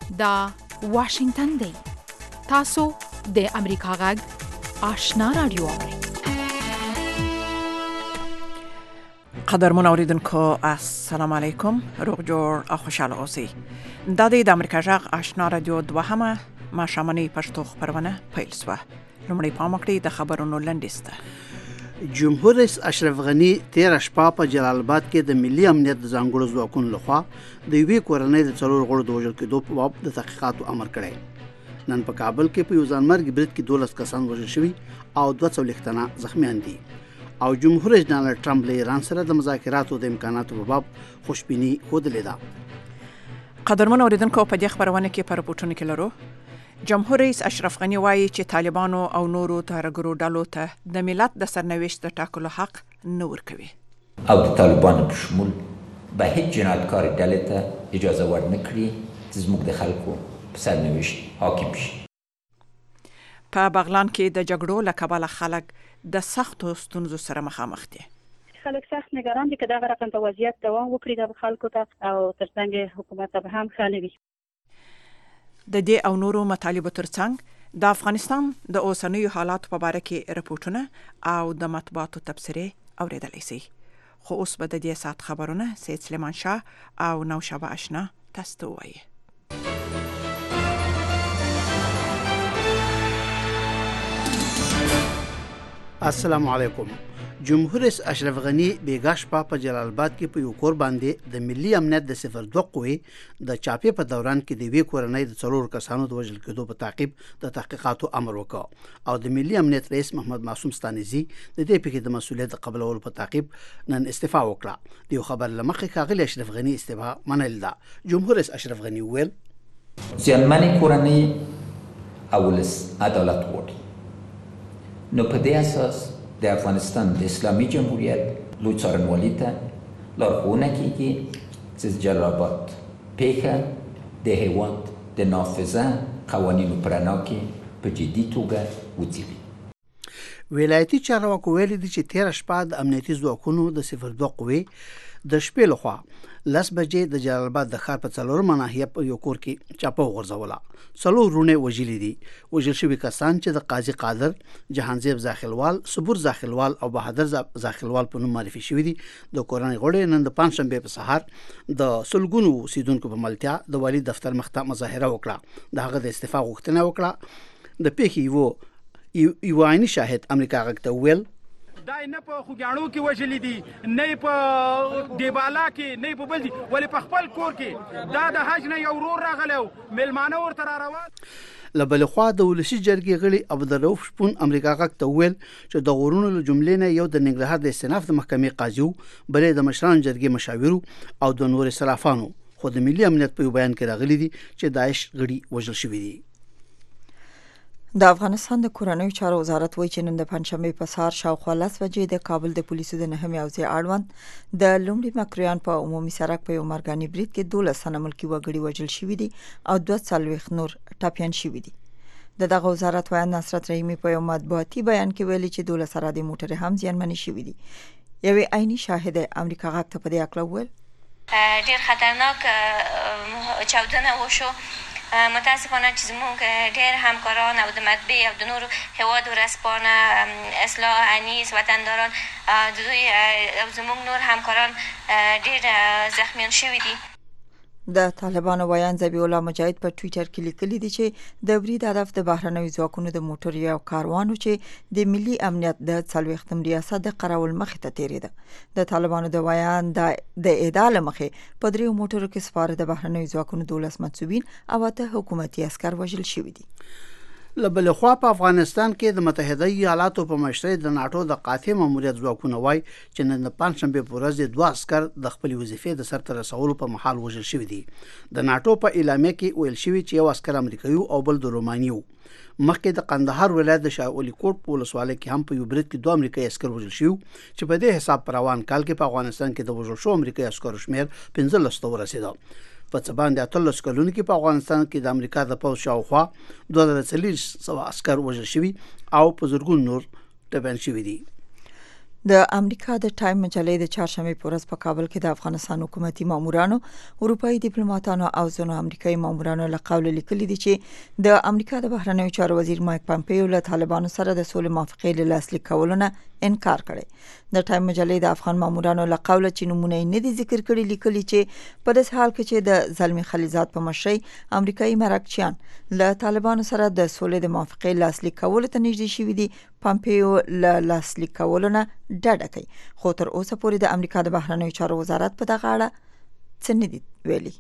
دا واشنگتن دی. تاسو د امریکا غږ آشنا رادیو اورئ. قدرمن اوریدونکو السلام علیکم، روغ جوړ او خوشاله اوسئ. دا د امریکا غږ آشنا رادیو دوهمه ماښامنۍ پښتو خبرونه پیل شوه. لومړی پام وکړئ د خبرونو لنډیسته. جمهور رئیس اشرف غنی 13 شپه په جلال آباد کې د ملي امنیت د ځانګړو ځواکونو لخوا د یوې کورنۍ د 4 غړو د وژل کېدو په باب د تحقیقاتو امر کړی. نن په کابل کې په یو ځانمرګي برید کې 12 کسان وژل شوي او 240 تنه زخمیان دي. او جمهور رئیس ډانلډ ټرمپ له ایران سره د مذاکراتو د امکاناتو په باب خوشبیني ښودلې ده. قدرمن اوریدونکو په دې خبرونه کې پر رپورټونو کې لرو. جمهور رئیس اشرف غنی وایي چې طالبانو او نورو ترهګرو ډلو ته د ملت د سرنوشت د ټاکلو حق نه ورکوي او د طالبانو په شمول به هیڅ جنایتکار ډلې ته اجازه ورنه کړي چې زموږ د خلکو په سرنوشت حاکم شي. په بغلان کې د جګړو له کبله خلک د سختو ستونزو سره مخامخ دي. خلک سخت نگران دي که دغه رقم په وضعیت دوام وکړي د خلکو ته او ترڅنګ حکومت به هم خالی وي. د دې او نورو مطالبو ترڅنګ د افغانستان د اوسنیو حالاتو په اړه کې رپورټونه او د مطبوعاتو تبصرې اوریدلای شئ. خو اوس به د دې سات خبرونه سید سلیمان شاه او نوشابه آشنا تاسو ته وایي. السلام علیکم. جمهور رئیس اشرف غنی بیګا شپه په جلال آباد کې په یو کور باندې د ملي امنیت د 02 قوې د چاپې په دوران کې د وی کورنۍ د 4 کسانو د وژل کېدو په تعقیب د تحقیقاتو امر وکړ او د ملي امنیت رئیس محمد معصوم ستانیزي د دې پیښې د مسؤلیت قبولولو په تعقیب نن استعفا وکړه. د خبر لمخې ښاغلي اشرف غنی استعفا منل ده. جمهور رئیس اشرف غنی ویل زیانمنې کورنۍ اولس عدالت غواړي. نو په دې اساس د افغانستان د اسلامي جمهوریت لوی څارنوالي ته لارښوونه کیږي چې جلال آباد پیښه د هیواد د نافذه قوانینو په رڼا کې په جدي توګه وڅېړي. ولایتي چارواکو ویلي دي چې 13 شپه د امنیتي ځواکونو د 02 قوې د شپې لخوا 10 بجې د جلال آباد د ښار په 4 ناحیه په یو کور کې چاپه وغورځوله. 4 رونه وژلي دي. وژل شوي کسان چې د قاضي قادر، جهانزیب زاخلوال، صبور زاخلوال او بهادر زاخلوال په نوم معرفي شوي دي. د کورنۍ غړي نن د پنځشنبه په سهار د سلګونو اوسیدونکو په ملتیا د والي دفتر مخته مظاهره وکړه. د هغه د استعفا غوښتنه وکړه. د پیښې یو عیني شاهد امریکا غږ ته ویل دای نه په خوګاڼو کې وژلې دي، نه په دیبالا کې، نه په بل دي، ولې په خپل کور کې دا د حج نه یو ورور راغلی و میلمانه ورته را روان. له بلې خوا د ولسي جرګې غړي عبدالرؤف شپون امریکا غږ ته وویل چې د غورونو له جملې نه یو د ننګرهار د استئناف د محکمې قاضي و، بلې د مشرانو جرګې مشاورو او د نور صرافانو. خو د ملي امنیت په یو بیان کې راغلي دي چې داعش غړي وژل شوي دي. د افغانستان د کورنیو چارو وزارت وایي چې نن د پنځشنبې په سهار شاوخوا 10 بجې د کابل د پولیسو د 9مې اوزې اړوند د لومړي مکرویان په عمومي سړک په یو مرګاني برید کې 12 تنه ملکي وګړي وژل شوي دي او 240 نور ټپیان شوي دي. دغه وزارت وایي نصرت رحیمي په یو مطبوعاتي بیان کې ویلي چې 12 سرادي موټر هم زیانمنې شوي دي. یوې عیني شاهد امریکا غږ ته په دې اړه وویل ډېر خطرناک چاودنه وشو. متاسفانه چې زموږ ډېر همکاران او د مطبعې او د نورو هیواد ورسپانه اصلاح انیس وطنداران دوی او زموږ نور همکاران ډېر زخمیان شوي دي. د طالبانو ویان ذبیح الله مجاهد په ټویټر کې لیکلي دي چې د برید هدف د بهرنیو ځواکونو د موټر یو کاروانو چې د ملي امنیت د 40م ریاست د قراول مخې ته تیریده. د طالبانو د ویان د ادعا له مخې په 3 موټرو کې سپاره د بهرنیو ځواکونو 12 منسوبین او 8 حکومتي عسكر وژل شوي دي. له بلې خوا په افغانستان کې د متحده ایالاتو په مشرۍ د ناټو د قاطع ماموریت ځواکونه وایي چې نن د پنځشنبې په ورځ 2 عسكر د خپل وظیفې د سرته رسولو په محل وژل شوي دي. د ناټو په اعلامیه کې ویل شوي چې یو عسكر امریکایي او بل د روماني و. مخکې د قندهار ولایت د شاه ولی کوټ په ولسوالۍ کې هم په یو برید کې 2 امریکایي عسكر وژل شوي چې په دې حساب پر روان کال کې په افغانستان کې د وژل شو امریکایي عسکرو شمېر 15 ته ورسېده. په څه باندې 13 کلونو کې په افغانستان کې د امریکا د پوځ شاوخوا 2400 عسكر وژل شوي او په زرګونو نور ټپیان شوي دي. د امریکا د ټایم مجلې د چهارشنبه په ورځ په کابل کې د افغانستان حکومتي مامورانو، اروپایي ډیپلوماټانو او ځینو امریکایي مامورانو له قوله لیکلي دي چې د امریکا د بهرنیو چارو وزیر مایک پامپیو له طالبانو سره د سولې موافقې له لاسلیک کولو نه انکار کړی. د ټایم مجلې د افغان مامورانو له قوله چې نمونه نه دي ذکر کړي لیکلي چې په داسې حال کې چې د زلمی خلیزات په مشرۍ امریکایي مرکچیان له طالبانو سره د سولې د موافقې لاسلیک کولو ته نږدې شوي دي، پامپیو له لاسلیک کولو نه ډډه کوي. خو تر اوسه پورې د امریکا د بهرنیو چارو وزارت په دغه اړه څه نه دي ویلي.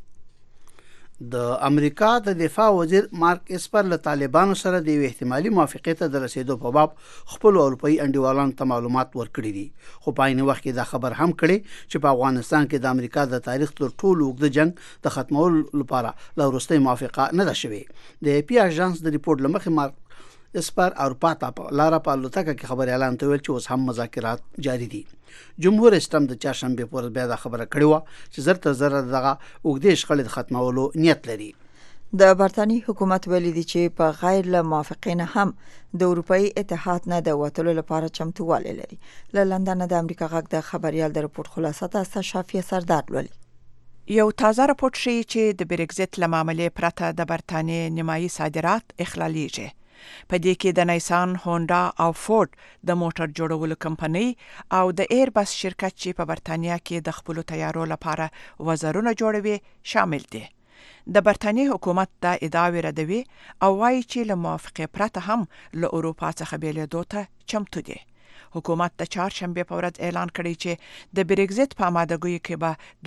د امریکا د دفاع وزیر مارک اسپر له طالبانو سره د یو احتمالي موافقې ته د رسیدو په باب خپل اروپایي انډیوالانو ته معلومات ورکړي دي، خو په عین وخت کې دا خبر هم کړي چې په افغانستان کې د امریکا د تاریخ تر ټولو اوږده جنگ د ختمولو لپاره لا وروستۍ موافقه نه ده شوې. د AP اژانس د ریپورت لمخې مارک اسپر اروپا ته لاره په الوتکه کې خبري اعلان ته ویل چې اوس هم مذاکرات جاری دي. جمهور اسلام د چهارشنبه په ورځ بیا دا خبره کړې و چې زر تر زر دغه اوږدې شخړې د ختمولو نیت لري. د برتانیې حکومت ویلي دی چې په غیر له موافقې نه هم د اروپایي اتحاد نه د وتلو لپاره چمتووالی لري. له لندن د امریکا غږ د خبريال د رپورت خلاصه تاسو شافیه سردار لولي. یو تازه راپورټ شي چې د بریگزیت لماملې پرته د برتانیې نیمایي صادرات اخلالیږي. په دې کې د نیسان، هونډا او فورد د موټر جوړولو کمپنۍ او د ایربس شرکت چې په برتانیا کې د خپل تیارو لپاره وزرونه جوړوي شامل دي. د برتانیې حکومت دا ادعاوې ردوي او وایي چې له موافقې پرته هم له اروپا څخه بیلېدو ته چمتو دي. حکومت د چهارشنبه په ورځ اعلان کړی چې د بریگزیت په آمادګیو کې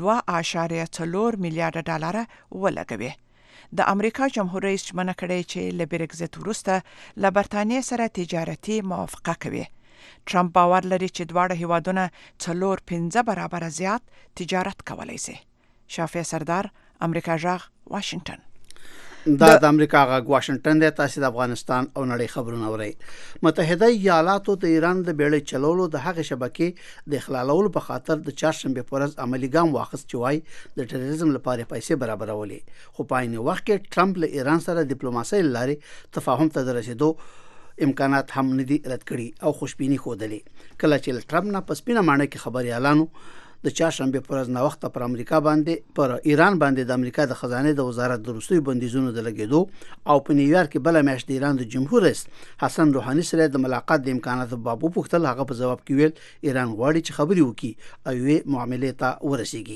به 2.4 میلیارډ ډالر ولګوي. د امریکا جمهور رئیس ژمنه کړې چې له بریگزیت وروسته له برتانیې سره تجارتي موافقه کوي. ټرمپ باور لري چې دواړه هیوادونه 4-5 برابر زیات تجارت کولی شي. شافیه سردار، امریکا غږ، واشنگټن. دا د امریکا غږ واشنگټن دی. تاسو د افغانستان او نړۍ خبرونه اورئ. متحده ایالاتو د ایران د بیړۍ چلولو د هغې شبکې د اخلالولو په خاطر د چهارشنبه په ورځ عملی ګام واخیست چې وایي د ټیرریزم لپاره پیسې برابرولې. خو په عین وخت کې ټرمپ له ایران سره ډیپلوماسۍ لارې تفاهم ته د رسیدو امکانات هم نه دي رد کړي او خوشبیني ښودلې. کله چې ټرمپ نه په سپینه ماڼۍ کې خبري اعلانو د چهارشنبه پر ورځ نو وخت پر امریکا باندې پر ایران باندې د امریکا د خزانه د وزارت د روسي بندیزونو د لګیدو او په نیویارک کې بل میاشت د ایران د جمهور رئیس حسن روحاني سره د ملاقات د امکاناتو بابو پوښتل. هغه په جواب کې ویل ایران غواړي چې خبري وکړي او یې معاملې ته ورسیږي.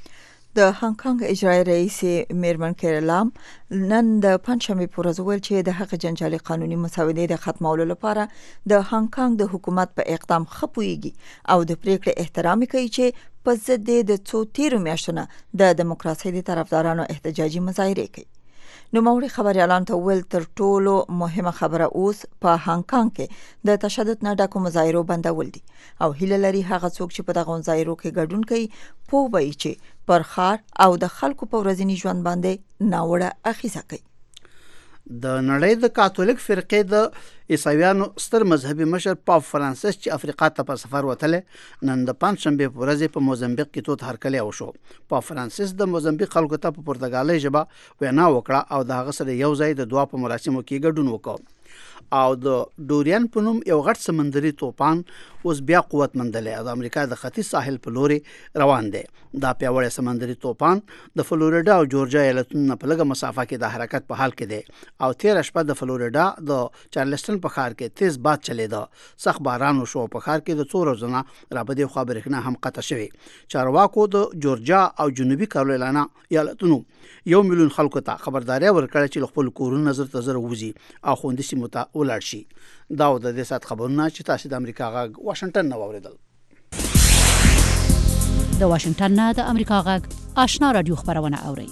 د هانګ کانګ اجرایی رئیس میرمن کیرلام نن د پنځشنبه په ورځ ویل چې د هغه جنجالي قانوني مسودې د ختمولو لپاره د هانګ کانګ د حکومت په اقدام خپويږي او د پریکړې احترام کوي چې په ضد د څو تیرو میاشتو نه د دیموکراسي د طرفدارانو احتجاجي مظاهره کوي. نو موري خبريالان ته ویل تر ټولو مهمه خبره اوس په هانګ کانګ کې د تشدد نه ډکو مظاهرو بندول دي او هیله لري هغه څوک چې په دغه مظاهرو کې ګډون کوي پوه وي چې پر خار او د خلکو په ورځني ژوند باندې ناوړه اخیزه کوي. د نړۍ د کاتولیک فرقې د عیسویانو ستر مذهبي مشر پاپ فرانسیس چې افریقا ته په سفر وتله نن د پنځشنبه په ورځ په موزمبیق کې توت هرکلی وشو. پاپ فرانسیس د موزمبیق خلکو ته په پرتګالي ژبه وینا وکړه او د هغه سره یو ځای د دعا په مراسمو کې ګډون وکړ. او د ډوریان په نوم یو غټ سمندري طوفان اوس بیا قوت مندلې او د امریکا د ختیځ ساحل په لوري روان دی. دا پیاوړی سمندري طوفان د فلوریډا او جورجیا ایالتونو په لږه مسافه کې د حرکت په حال کې دی او تیر شپه د فلوریډا د چارلسټن په ښار کې تیز باد چلیده. سخت باران وشو. په ښار کې د څو ورځې را بدې خوا برېښنا هم قطع شوې. چارواکو د جورجیا او جنوبي کارولینا ایالتونو 1 میلیون خلکو ته خبرداري ورکړه چې خپل کورونه نظر ته زر وځي او خوندې سیمو ته ولاړ شي. دا د دې سات خبرونه چې تاسو د امریکا غږ واشنگټن نو اوریدل. د واشنگټن نه د امریکا غږ آشنا رادیو خبرونه اوري.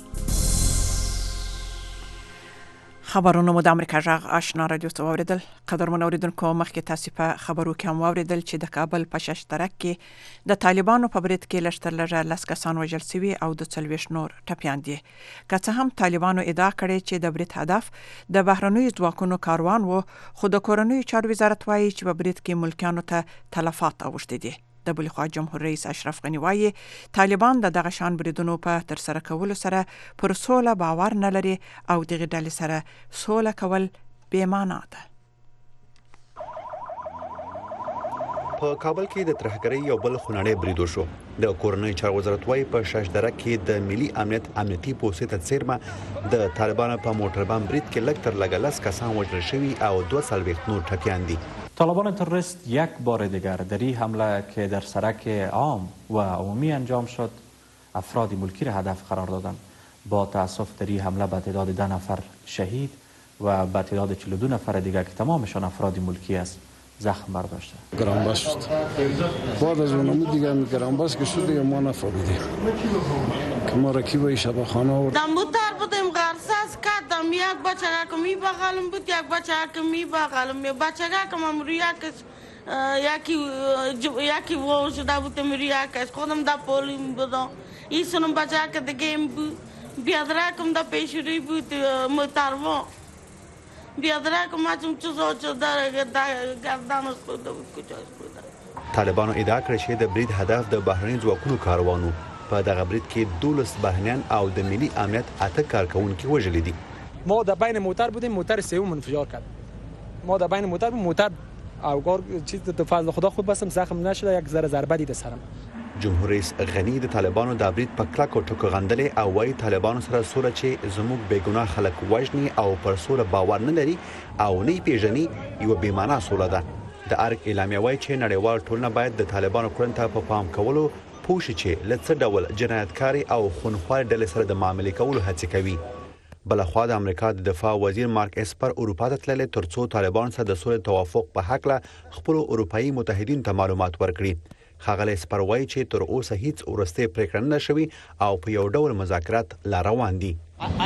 خبرونه مو د امریکا غږ آشنا رادیو ته اوریدل. قدرمن اوریدونکو مخکې تاسو په خبرو کې هم اوریدل چې د کابل په ششترک کې د طالبانو په برید کې لشترلږه لس کسان وژل شوي او د 40 نور ټپیان دي. که څه هم طالبانو ادعا کړې چې د برید هدف د بهرنیو ځواکونو کاروان و، خو د کورنیو چارو وزارت وایي چې په برید کې ملکیانو ته تلفات اوښتي دي. د بل خوا جمهور رئیس اشرف غنی وایي طالبان د دغه شان بریدونو په تر سره کولو سره پر سوله باور نه لري او دغه ډلې سره سوله کول بې معنا ده. په کابل کې د ترهګرۍ یو بل خونړی برید وشو. د کورنۍ چارو وزارت وايي په شاشدره کې د ملي امنیتي پوستې ته څیرمه د طالبانو په موټر بم برید کې لږ تر لږه 10 کسان وژل شوي او 240 نور ټپیان دي. طالبان تروریست یک بار دیگر در این حمله که در سرک عام و عمومی انجام شد افراد ملکی را هدف قرار دادند. با تأسف در این حمله به تعداد 10 نفر شهید و به تعداد 42 نفر دیگر که تمامشان افراد ملکی است زخم برداشته. گرانبست شد. بعد از اون دیگه گرانبست که شد دیگه ما نفهمیدیم که ما را کی به شبخانه آورد. دمبوتر بودیم غرساز کردم یک بچه که میبغلم بود یک بچه که میبغلم بچه که من روی یکی وو شده بودم روی یکش خودم دا پولیم بودم ایسونم بچه که دیگه بود بیادرکم دا پیشوری بود متروا بیادرکم مچم چوزا چوزا گردن خود بود کجاش بود. طالبانو ادعا کړې چې د برید هدف د بهرني ځواکونو کاروانو. په دغه برید کې 12 بهرنیان او د ملي امنیت 8 کارکونکي وژل دي. ما در بین موتر بودیم، موتر سوم انفجار کرد. ما در بین موتر اوگار چیز تو فضل خدا خوب بسم زخم نشده، یک ذره ضربه دید سرم. جمهور رئیس غنی د طالبانو د برید په کلکو ټکو غندلې او وايي طالبانو سره سوله چې زموږ بیګناه خلک وژني او پر سوله باور نه لري او نه پیژني یو بیمانه سوله ده. د ارګ اعلامیه وايي چې نړیوال ټولنه باید د طالبانو کړنو ته په پام کولو پوه شي چې له څه ډول جنایتکاري او خونخوار ډلې سره د معاملې کولو هڅه کوي. بلخوا د امریکا د دفاع وزیر مارک اسپر اروپا ته تللی ترڅو طالبان سره د سولې توافق په حق له خپل اروپایي متحدینو ته معلومات ورکړي. ښاغلی اسپر وایي چې تر اوسه هیڅ وروستۍ پریکړه نه شوې او په یو ډول مذاکرات لا روان دي.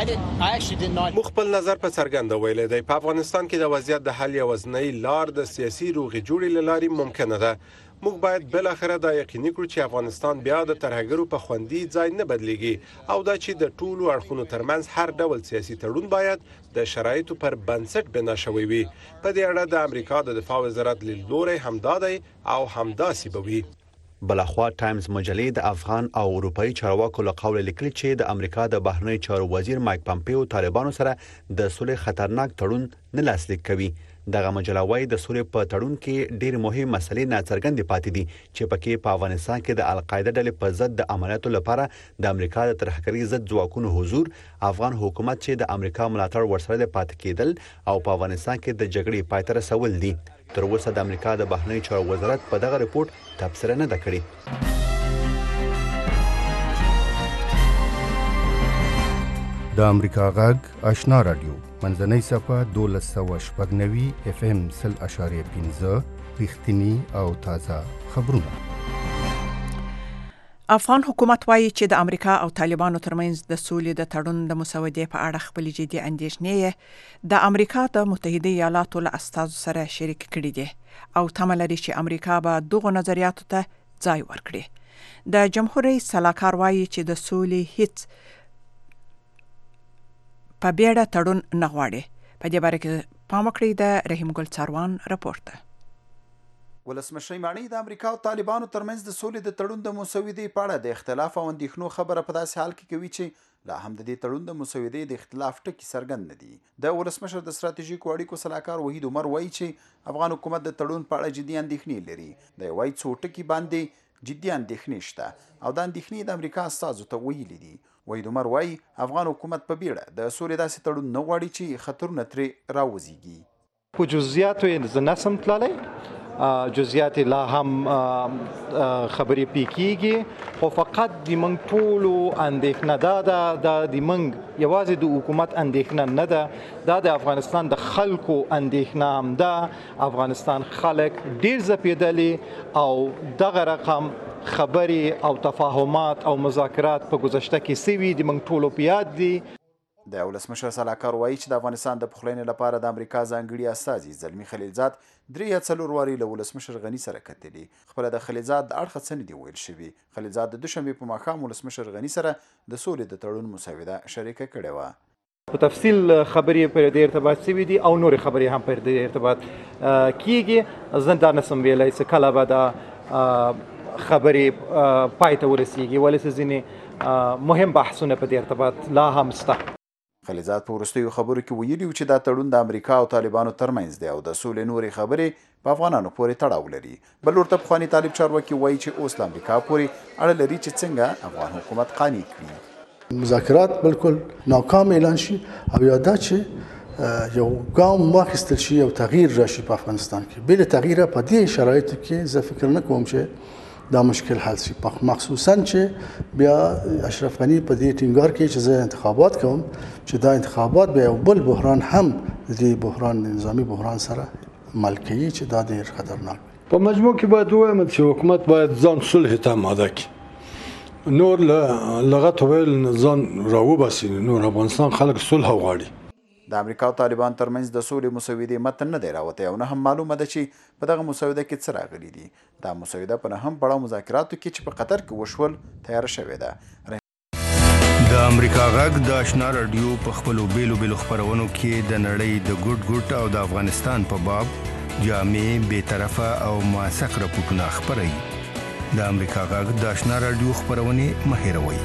مو خپل نظر په څرګنده ویلی دی په افغانستان کې د وضعیت د حل یوازینۍ لار د سیاسي روغې جوړې له لارې ممکنه ده. موږ باید بل اخره دا یقیني کړو چې افغانستان بیا د ترهګرو په خوندي ځای نه بدلیږي او دا چې د ټولو اړخونو ترمنځ هر ډول سیاسي تړون باید د شرایطو پر بنسټ بنا شوی وي. په دې اړه د امریکا د دفاع وزارت لیدلوری همدا دی او همداسې به وي. بلخوا ټایمز مجلې د افغان او اروپایي چارواکو له قوله لیکلي چې د امریکا د بهرنی چارو وزیر مایک پامپیو طالبانو سره د صلح خطرناک تړون نه لاسلیک کوي. دغه مجله وايي د صلح په تړون کې ډېر مهم مسلې ناڅرګندې پاتې دي چې پکې په افغانستان کې د القاعده ډلې په ضد د عملیاتو لپاره د امریکا د ترهګرۍ ضد ځواکونو حضور، افغان حکومت چې د امریکا ملاتړ ورسره پاتې کېدل او په افغانستان کې د جګړې پای ته رسول دي. تر اوسه د امریکا د بهرنی چارو وزارت په دغه ریپورت تبصره نه ده کړې. د امریکا غږ آشنا رادیو منځنۍ صفحه 1290 FM 0.5 رښتینی او تازه خبرونه. افغان حکومت وایي چې د امریکا او طالبانو ترمنځ د سولې د تړون د مسودې په اړه خپل جدي اندېښنې د امریکا د متحده ایالاتو له استازو سره شریک کړي دي او تمه لري چې امریکا به دغه نظریاتو ته ځای ورکړي. د جمهور رئیس سلاکار وایي چې د سولې هیڅ په بیړه تړون نه غواړي. په دې باره کې پام وکړئ د رحیم ګل څاروان راپورته. ولسمشر مانی د امریکا او طالبانو ترمنځ د سولې د تړون د مسودې په اړه د اختلاف او اندېښنو خبره په داسې حال کې کوي چې لا هم د دې تړون د مسودې د اختلاف ټکي څرګند نه دي. د ولسمشر د ستراتیژیکو اړیکو سلاکار وحید عمر وایي چې افغان حکومت د تړون په اړه جدي اندېښنې لري. د وایي څو ټکي باندې جدي اندېښنې شته او دا اندېښنې د امریکا استازو ته ویلي دي. وحید عمر وایي افغان حکومت په بیړه د سولې داسې تړون نه غواړي چې خطرونه ترې راوزیږي. په جزئیاتو یې زه نسم تللی، جزئیات لا هم خبرې پې کېږي، خو فقط د موږ ټولو اندېښنه دا ده، دا د موږ یوازې د حکومت اندېښنه نه ده، دا د افغانستان د خلکو اندېښنه هم ده. افغانستان خلک ډېر ځپېدلي او دغه رقم خبرې او تفاهمات او مذاکرات په گذشته کې سوي د موږ ټولو په یاد دي. د ولسمشر سلاکار وایي چې د افغانستان د پخلاینې لپاره د امریکا ځانګړي استازي زلمي خلیلزاد 3 یا 4 واري له ولسمشر غني سره کتلي. خپله د خلیلزاد د اړخه څه نه دي ویل شوي. خلیلزاد د دوشنبې په ماښام ولسمشر غني سره د سولې د تړون مسوده شریکه کړې وه. په تفصیل خبرې پر دې ارتباط شوي دي او نورې خبرې هم پر دې ارتباط کیږي. زه دا نسم ویلی چې کله به دا خبرې پای ته ورسیږي، ولې چې ځینې مهم بحثونه په دې ارتباط لا هم شته. خلیزات په وروستیو خبرو کې ویلي و چې دا تړون د امریکا او طالبانو ترمنځ دی او د سولې نورې خبرې په افغانانو پورې تړاو لري. بل ورته پخواني طالب چارواکي وایي چې اوس له امریکا پورې اړه لري چې څنګه افغان حکومت قانع کړي. مذاکرات بالکل ناکام اعلان شي او یا دا چې یو ګام واخیستل شي او تغییر راشي په افغانستان کې. بل تغییر په دې شرایطو کې زه فکر نه کوم چې دا مشکل حل شي، مخصوصا چې بیا اشرف غنی په دې ټینګار کې چې زه انتخابات کوم چې دا انتخابات بیا بل بحران هم د بحران نظامی بحران سره مل کوي چې دا ډېر خطرناک. په مجموع کې باید ووایم چې حکومت باید ځان صلح ته آماده کړي، نور لغت ویل ځان راوباسي. نور افغانستان خلک صلح غواړي. د امریکا او طالبان ترمنځ د سولې مسودې متن نه دی راوتی او نه هم معلومه ده چې په دغه مسوده کې څه راغلي دي. دا مسوده په نهم پړاو مذاکراتو کې چې په قطر کې وشول تیاره شوې ده. د امریکا غږ د آشنا رادیو په خپلو بیلو بیلو خپرونو کې د نړۍ د ګوټ ګوټ او د افغانستان په باب جامع، بېطرفه او موثق راپورټونه خپروي. د امریکا غږ د آشنا رادیو خپرونې مه هېروئ.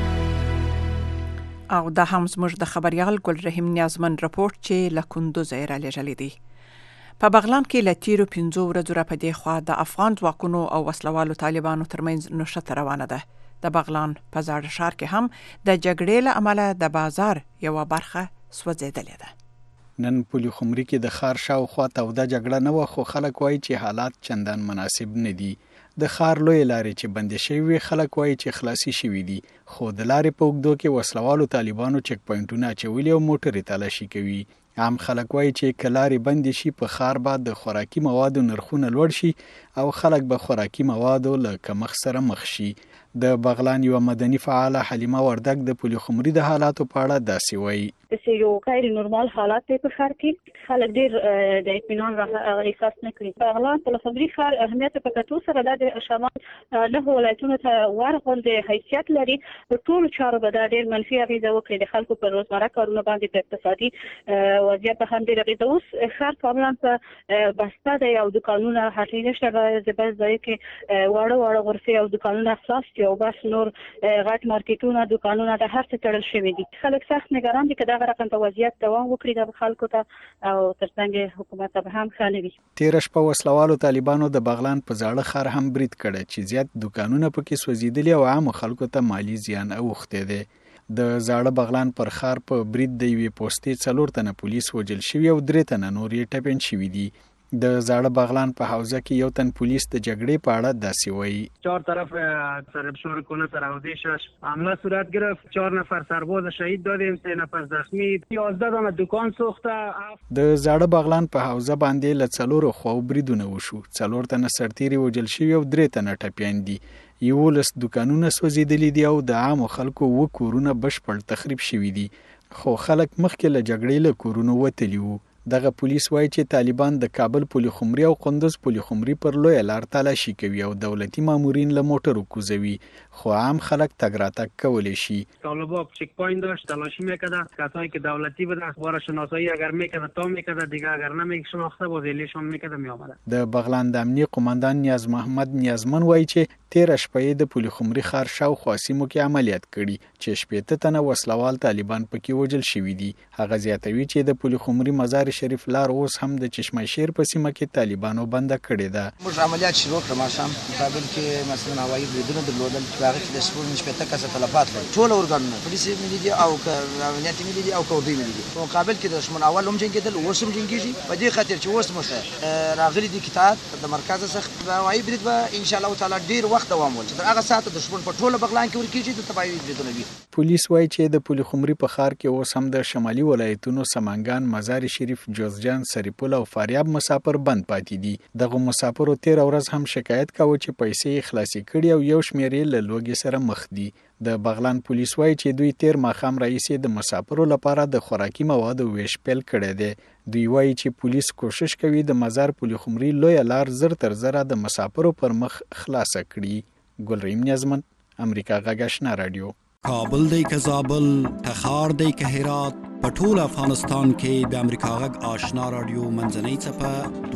او دا هم زموږ د خبريال ګل رحیم نیازمن رپورت چې له کندوز را لېږلی دی. په بغلان کې له تیرو 15 ورځو راپدې خوا د افغان ځواکونو او وسلوالو طالبانو ترمنځ نښته روانه ده. د بغلان په زاړه ښار کې هم د جګړې له امله د بازار یوه برخه سوځېدلې ده. نن پولي خمري کې د ښار شاوخوا توده جګړه نه وه، خو خلک وایي چې حالات چندان مناسب نه دي. د ښار لوی لارې چې بندې شوي خلک وایي چې خلاصي شوي دي، خو د لارې په اوږدو کې وسلوالو طالبانو چک پوینټونه اچولي او موټرې تالاشي کوي. عام خلک وایي چې که لارې بندې شي په ښار به د خوراکي موادو نرخونه لوړ شي او خلک به خوراکي موادو له کمښت سره مخ شي. د بغلان یوه مدني فعاله حلیمه وردګ د پولي خمري د حالاتو په اړه داسې وایي. یو غیر نورمال حالات دی په ښار کې، خلک ډېر د اطمینان احساس نه کوي. بغلان پولي خمري ښار اهمیت په کتو سره د شمال 9 ولایتونو ته ورغونډې حیثیت لري. په ټولو چارو به دا ډېر منفي اغېزه وکړي د خلکو په روزمره کارونو باندې، په اقتصادي وضعیت به هم ډېر اغېزه. اوس ښار کاملا په بسته دی او دوکانونه هټۍ نشته. زبر ځای کې واړه غرفې او دوکانونه خلاص دي او بس نور غټ مارکیټونه دوکانونه د هر څه تړل شوي دي. خلک سخت نگران دي که دغه رقم په وضعیت دوام وکړي د خلکو ته او ترڅنګ حکومت ته هم ښه نه وي. تېره شپه وسلوالو طالبانو د بغلان په زاړه ښار هم برید کړی چې زیات دوکانونه پکې سوځېدلي او عامو خلکو ته مالي زیان اوښتی دی. د زاړه بغلان پر ښار په برید د یوې پوستې 4 تنه پولیس وژل شوي او 3 تنه نور یې ټپیان شوي دي. د زاړه بغلان په حوزه کې یو تن پولیس د جګړې په اړه داسې وایي. 4 طرف سربشور کنه سر حوزه شش حمله صورت گرفت. 4 نفر سرباز شهید دادیم، 3 نفر زخمی، 11 دانه دکان سوخته. د زاړه بغلان په حوزه باندې له 4 خواو بریدونه وشو. 4 تنه سرتیري وژل شوي او 3 تنه ټپیان دي. 11 دوکانونه سوځېدلي دي او د عامو خلکو 2 کورونه بشپړ تخریب شوي دي، خو خلک مخکې له جګړې له کورونو وتلي وو. دغه پولیس وایي چې طالبان د کابل پولي خمري او قندوز پولي خمري پر لویه لار تالاشي کوي او دولتي مامورین له موټرو کوزوي، خو عام خلک تګ راتګ کولی شي. طالبان چک پوینت داشت، تلاشی میکرده. کسایی که دولتی بود اخبار شناسایی اگر میکرده تا میکرده، دیگه اگر نمیشناخته باز الیشان میکرده میآمده. د بغلان د امنیه قومندان نیاز محمد نیازمن وایي چې 13 شپې د پولي خمري ښار شاوخوا سیمو کې عملیات کړي چې 15 تنه وسلوال طالبان پکې وژل شوي دي. هغه زیاتوي چې د پولي خمري مزار شریف لار اوس هم د چشمه شیر په سیمه کې طالبانو بنده کړې ده. موږ عملیات شروع کړو ماښام مقابل کې مثلا هوایي بریدونه درلودل چې هغه کې د شپږ شپېته کسه تلفات لري. ټول اورګانونه پولیس ملي دي او امنیت ملي دي او کوردی ملي دي. په مقابل کې د دشمن اول هم جنګېدل، اوس هم جنګېږي. په دې خاطر چې اوس موږ راغلي دي کتاب د مرکز څخه د هوایي برید به ان شاء الله تعالی ډیر وخت دوام ولري. تر هغه ساعت دشمن په ټوله بغلان کې ورکیږي د تباهي بریدونه وي. پولیس وایي چې د پولي خمري په ښار کې اوس هم د شمالي ولایتونو سمنګان، مزار شریف، جوزجان، سرپل او فاریاب مسافر بند پاتې دي. دغه مسافرو 13 ورځ هم شکایت کاوه چې پیسې خلاصي کړي او یو شمېر یې له لوږې سره مخ دي. د بغلان پولیس وایي چې دوی 13 ماښام راهیسې د مسافرو لپاره د خوراکي موادو ویش پیل کړی دی. دوی وایي چې پولیس کوشش کوي د مزار پولي خمري لویه لار زر تر زره د مسافرو پر مخ خلاصه کړي. ګلریم نیازمن، امریکا غږ آشنا رادیو. کابل دی که زابل، تخار دی که هرات، په ټول افغانستان کې د امریکا غږ آشنا رادیو منځنۍ څپه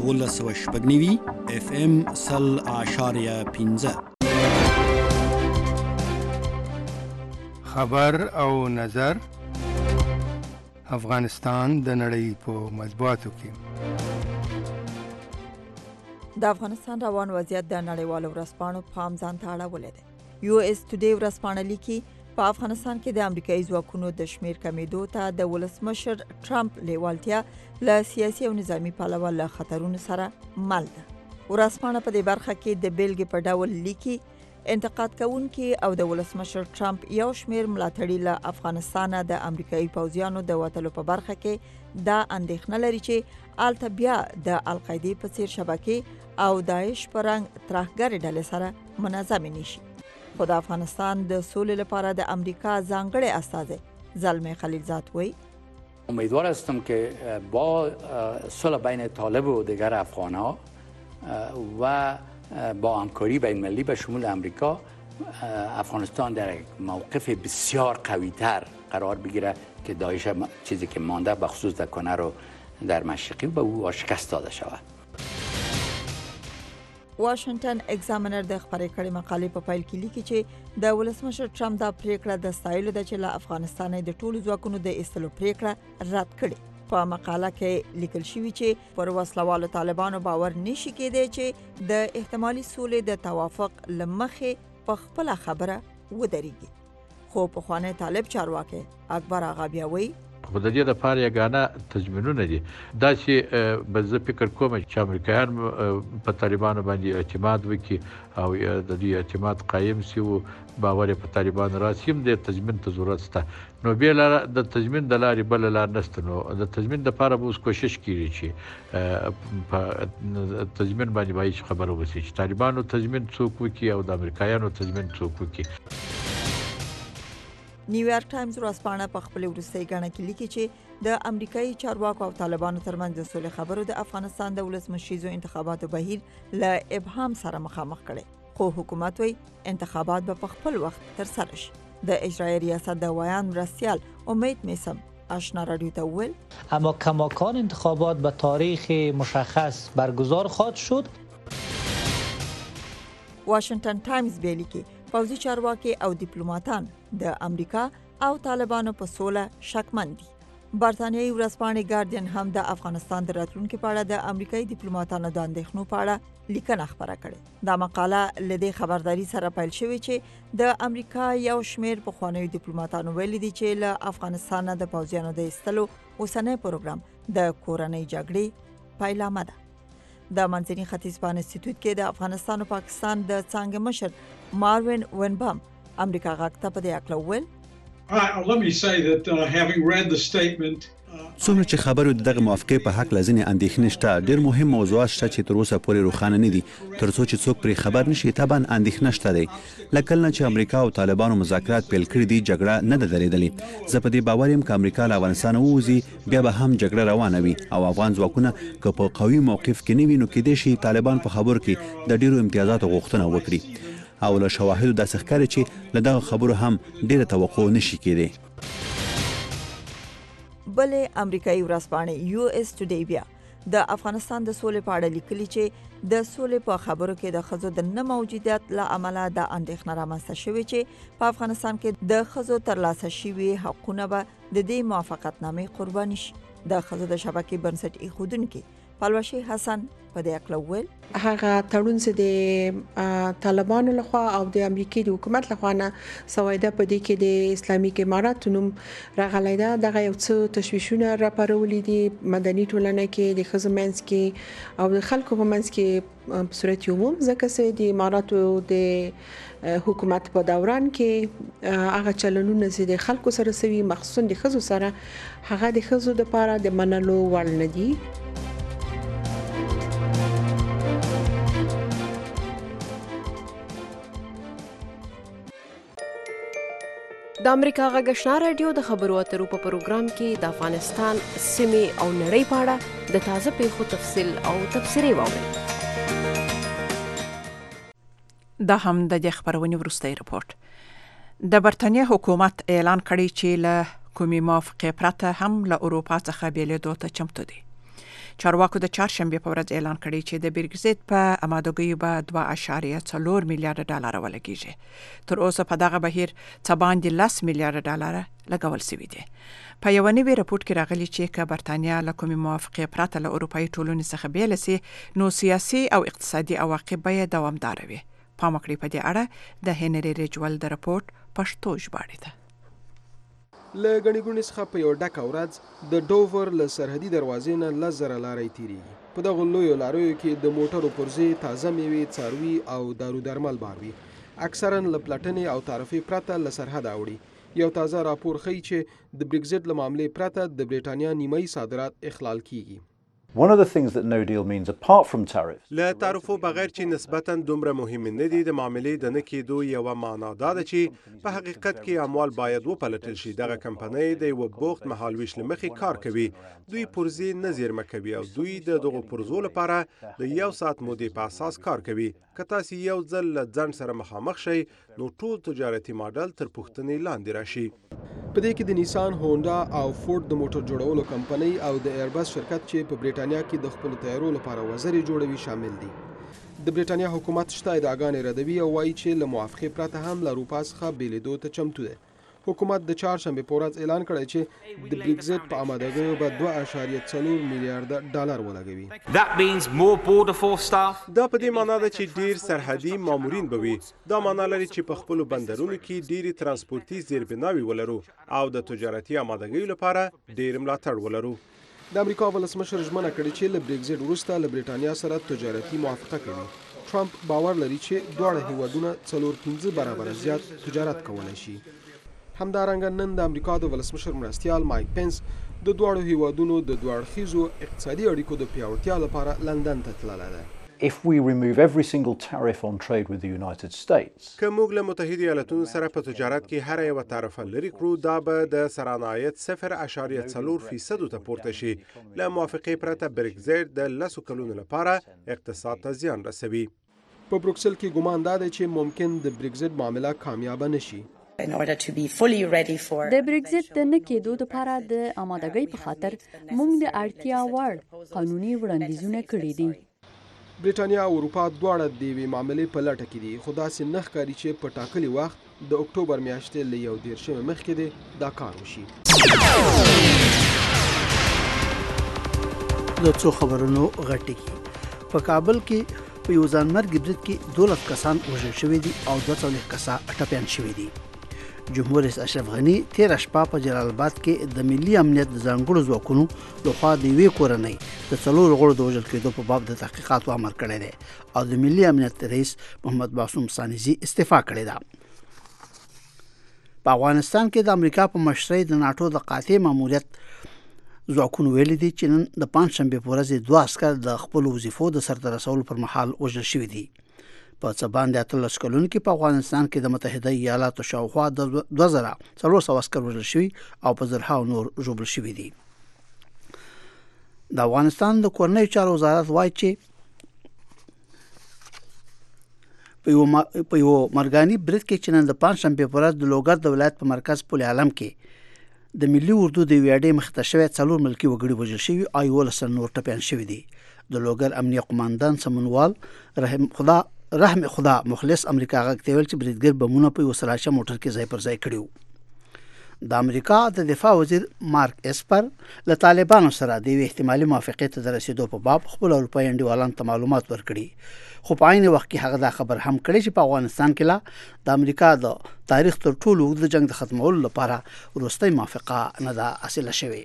1290 FM 0.15 خبر او نظر افغانستان د نړۍ په مطبوعاتو کې. د افغانستان روان وضعیت د نړیوالو ورځپاڼو پام ځان ته اړولی دی. US Today ورځپاڼه لیکي په افغانستان کې د امریکایي ځواکونو د شمیر کمیدو ته د ولسمشر ټرمپ لیوالتیا له سیاسي او نظامی پلوه له خطرونو سره مل ده. ورځپاڼه په دې برخه کې د بیلګې په ډول لیکي انتقاد کوونکي او د ولسمشر ټرمپ یو شمیر ملاتړي له افغانستانه د امریکایي پوځیانو د وتلو په برخه کې دا اندېښنه لري چې الته بیا د القاعدې په څیر شبکې او داعش په رنګ ترهګرې ډلې سره منظمې نشي. خو د افغانستان د سولې لپاره د امریکا ځانګړی استازی زلمه خلیلزاد وایي امیدوار هستم که با صلح بین طالب و دیگر افغان‌ها و با همکاری بین‌المللی به شمول امریکا افغانستان در یک موقف بسیار قوی‌تر قرار بگیره که داعش چیزی که مانده به خصوص در کنه رو در مشرقی به او شکست داده شود. واشنگټن ایگزامینر د خبرې کړې مقالې په پیل کې لیکي چې د ولسمشر ټرمپ دا پریکړه د ستایلو ده چې له افغانستان د ټولو ځواکونو د ایستلو پریکړه رد کړي. په مقاله کې لیکل شوی چې پر وسلوالو طالبانو باور نشي کېدی چې د احتمالي سولې د توافق لمخې په خپل خبره ودرېږي. خو پخوانی طالب چارواکي اکبر آغا بیا وایي خو د دې لپاره یګانه تضمینونه دي دا چې به زه فکر کوم چې امریکایان په طالبانو باندې اعتماد وکړي او د دې اعتماد قایم شي او باور په طالبانو راسي هم د تضمین ته ضرورت شته. نو بیا د تضمین د لارې بل لار نشته. نو د تضمین لپاره به اوس کوشش کیږي چې په تضمین باندې باید خبره وشي چې طالبانو تضمین څوک وکړي او د امریکایانو تضمین څوک وکړي. نیویارک ټایمز ورځپاڼه په خپل وروستۍ ګڼه کې لیکي چې د امریکایي چارواکو او طالبانو ترمنځ د سولې خبرو د افغانستان د ولسمشریزو انتخاباتو بهیر له ابهام سره مخامخ کړي. خو حکومت وایي انتخابات به په خپل وخت ترسره شي. د اجرایی ریاست د ویان مرستیال امید میسم آشنا رادیو ته وویل اما کماکان انتخابات به تاریخ مشخص برگزار خواهد شد. واشنگټن ټایمز لیکي پوځي چارواکي او دیپلوماتان د امریکا او طالبانو په سوله شکمن دي. برتانیایی ورځپاڼې ګارډین هم د افغانستان د راتلونکي په اړه د امریکایي دیپلوماتانو د اندېښنو په اړه لیکنه خبره کړې. دا مقاله له دې خبرداري سره پیل شوې چې د امریکا یو شمېر پخوانیو دیپلوماتانو ویلي دي چې له افغانستان د پوځیانو د ایستلو اوسنی پروګرام د کورنۍ جګړې پیلامه ده. د منځني ختیځ په انسټیټیوټ کې د افغانستان او پاکستان د څانګې مشر ماروین وینبام امریکا غاک ته په دې اړه وویل څومره چې خبرو دغه موافقه په حق لازمي اندېښنې شته ډېر مهم موضوعات شته چې تر اوسه پورې روښانه نه دي ترڅو چې څوک پرې خبر نشي طبعا اندېښنه شته دی لکه نه چې امریکا او طالبانو مذاکرات پیل کړي دي جګړه نه ده درېدلې زه په دې باور یم چې امریکا له افغانستان ووځي بیا به هم جګړه روانه وي او افغان ځواکونه که په قوي موقف کې نه وي نو کېدای شي طالبان په خبرو کې د ډېرو امتیازاتو غوښتنه وکړي او له شواهدو داسې ښکاري چې له دغه خبرو هم ډېره توقع نشي کېدی. بلې امریکایي ورځپاڼې US Today بیا د افغانستان د سولې په اړه لیکلي چې د سولې په خبرو کې د ښځو د نه موجودیت له امله د اندېښنه رامنځته شوې چې په افغانستان کې د ښځو ترلاسه شوي حقونه به د دې موافقتنامې قرباني شي. د ښځو د شبکې بنسټ ایښودونکي پلوشي حسن په دې اړه وویل هغه تړون چې د طالبانو لخوا او د امریکای د حکومت لخوا نه سویده په دې کې د اسلامي اماراتو نوم راغلی دا دغه یو څه تشویشونه راپارولې دي مدني ټولنه کې د ښځو منځ کې او د خلکو په منځ کې په صورت عموم ځکه چې د اماراتو د حکومت په دوران کې هغه چلنونه چې د خلکو سره سوي مخصوصا د ښځو سره هغه د ښځو لپاره د منلو وړ نه دي. د امریکا غږ آشنا رادیو د خبرو اترو په پروګرام کې د افغانستان سیمې او نړۍ په اړه د تازه پیښو تفصیل او تبصرې واورئ. دا هم د دې خبرونې وروستی رپورت. د برتانیې حکومت اعلان کړی چې له کومې موافقې پرته هم له اروپا څخه بېلېدو ته چمتو دی. چارواکو د چهارشنبه په ورځ اعلان کړی چې د برګزیت په امادګیو به 2.4 میلیارډ ډالر ولګیږي. تر اوسه په دغه بهیر څه باندې 10 میلیارډ ډالر لګول شوي دي. په یو نوي رپورټ کې راغلي چې که برتانیا له کومې موافقې پرته له اروپایي ټولنې څخه بیله سي نو سیاسي او اقتصادي عواقب به دوامدار وي. پام وکړئ په دې اړه د هنري ریجول د رپورټ پښتو ژباړه ده. له غنی ګونې څخه په یو ډکه ورځ د ډوور له سرحدي دروازې نه 10,000 لارې تیریږي. په دغو لویو لاریو کې د موټرو پرزې، تازه میوې، څاروي او دارو درمل بار وي. اکثرا له پلټنې او تعرفې پرته له سرحده اوړي. یو تازه راپور ښیي چې د برګزیت له معاملې پرته د برېټانیا نیمایي صادرات اخلال کیږي. One of the things that no deal means apart from tariffs. له تعرفو بغیر چې نسبتاً دومره مهم نه دي د معاملې د نه کېدو یوه معنا دا ده چې په حقیقت کې اموال باید وپلټل شي. دغه کمپنۍ د یوه بوخت مهالویش له مخې کار کوي. دوی پرزې نه زیرمه کوي او دوی د دغو پرزو لپاره د 1 ساعت مودې په اساس کار کوي. که تاسو یو ځل له ځنډ سره مخامخ شئ نو ټول تجارتي ماډل تر پوښتنې لاندې راشي. په دې کې د نیسان، هونډا او فورد د موټر جوړولو کمپنۍ او د ایربس شرکت چې په برېټانیا کې د خپل تیارو لپاره وزرې جوړوي شامل دي. د برېټانیا حکومت شته ادعاګانې ردوي او وایي چې له موافقې پرته هم له اروپا څخه بیلېدو ته چمتو دی. حکومت د چهارشنبه په ورځ اعلان کړی چې د برګزیت په امادګیو به 2.4 میلیارډ ډالر ولګوي. دا په دې معنا ده چې ډیر سرحدي مامورین به وي. دا معنا لري چې په خپلو بندرونو کې ډیری ترانسپورتي زیربناوي ولرو او د تجارتي امادګیو لپاره ډیر ملاتړ ولرو. د امریکا ولسمشر ژمنه کړې چې له برګزیت وروسته له برېټانیا سره تجارتي موافقه کوي. ټرمپ باور لري چې دواړه هیوادونه 4-5 برابره زیات تجارت کولی شي. همدارنګه نن د امریکا د ولسمشر مرستیال مایک پنس د دواړو هیوادونو د دوه اړخیزو اقتصادي اړیکو د پیاوړتیا لپاره لندن ته تللی دی. If we remove every single tariff on trade with the United States. که موږ له متحده ایالاتونو سره په تجارت کې هر یوه تعرفه لرې کړو دا به د سرانه عاید 0.4% ته پورته شي. له موافقې پرته برګزیت د 10 کلونو لپاره اقتصاد ته زیان رسوي. په بروکسل کې ګمان دا دی چې ممکن د برګزیت معامله کامیابه نشي. د برګزیت د نه کېدو لپاره د آمادګۍ په خاطر موږ د اړتیا وړ قانوني وړاندیزونه کړي دي. برېټانیا او اروپا دواړه د یوې معاملې په لټه کې دي خو داسې نه ښکاري چې په ټاکلي وخت د اکتوبر میاشتې له 1 مخکې دی دا کار وشي. د څو خبرونو غټکی په کابل کې په یو ځانمرګي برید کې 12 کسان وژل شوي دي او 240 کسان ټپيان شوي دي. جمهور رئیس اشرف غنی 13 شپه په جلال آباد کې د ملي امنیت د ځانګړو ځواکونو لخوا د یوې کورنۍ د 4 غړو د وژل کېدو په باب د تحقیقاتو امر کړی دی او د ملي امنیت رئیس محمد معصوم سانیزي استعفا کړې ده. په افغانستان کې د امریکا په مشرۍ د ناتو د قاطع ماموریت ځواکونو ویلي دي چې نن د پنځشنبې په ورځ 2 عسکر د خپل وظیفو د سرته رسولو پر مهال وژل شوي دي. په څه باندې 13 کلونو کې په افغانستان کې د متحده ایالاتو شاوخوا 2400 عسکر وژل شوي او په زرهاو نور ژوبل شوي دي. د افغانستان د کورنیو چارو وزارت وایي چې په یو مرګاني برید کې چې نن د پنځشنبې په ورځ د لوګر د ولایت په مرکز پل عالم کې د ملي اردو د ویاډې مخته شوی 4 ملکی وګړي وژل شوي او 11 نور ټپيان شوي دي. د لوګر امنیه قوماندان سمونوال رحم خدا مخلص امریکا غږ ته ویل چې بریدګر بمونه په یو سراچه موټر کې ځای پر ځای کړیو. د امریکا د دفاع وزیر مارک اسپر له طالبانو سره د احتمالي موافقې ته رسیدو په باب خپل اروپایي انډیوالانو ته معلومات ورکړي خو په عین وخت کې هغه دا خبر هم کړی چې په افغانستان کې لا د امریکا د تاریخ تر ټولو اوږد جنگ د ختمولو لپاره وروستۍ موافقه نه ده حاصله شوې.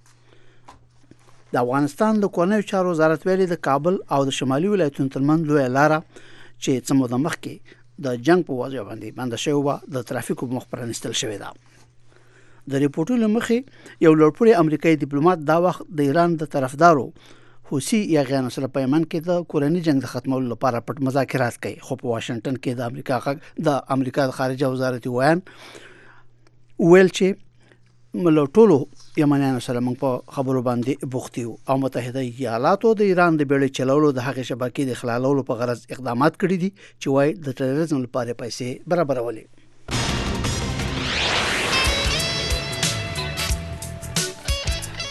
د افغانستان د کورنیو چارو وزارت ویلي د کابل او د شمالي ولایتونو ترمنځ لویه لاره چې څه موده مخکې د جنگ په وجه باندې بنده شوې وه د ترافیکو په مخ پرانیستل شوې ده. د ریپورټونو مخې یو لوړپوړی امریکایي ډیپلوماټ دا وخت د ایران د طرفدارو حوثي یاغیانو سره په یمن کې د کورني جنگ د ختمولو لپاره پټ مذاکرات کوي خو په واشنگټن کې د امریکا د خارجه وزارت ویل چې ټولو یمنیانو سره موږ په خبرو باندې بوخت یو او متحده ایالاتو د ایران د بیړۍ چلولو د هغې شبکې د خلالولو په غرض اقدامات کړي دي چې وایي د تروریزم لپاره پیسې برابرولې.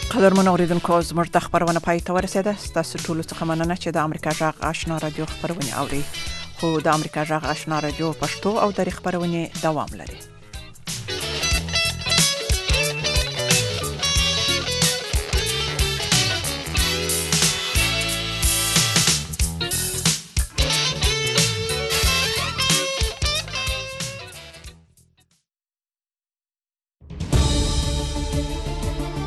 قدرمن اوریدونکو زموږ د خبرونه پای ته ورسیده. تاسو ټول څخه مننه چې د امریکا جغ آشنا رادیو خبرونه اوري. خو د امریکا جغ آشنا رادیو پښتو او د خبرونه دوام لري.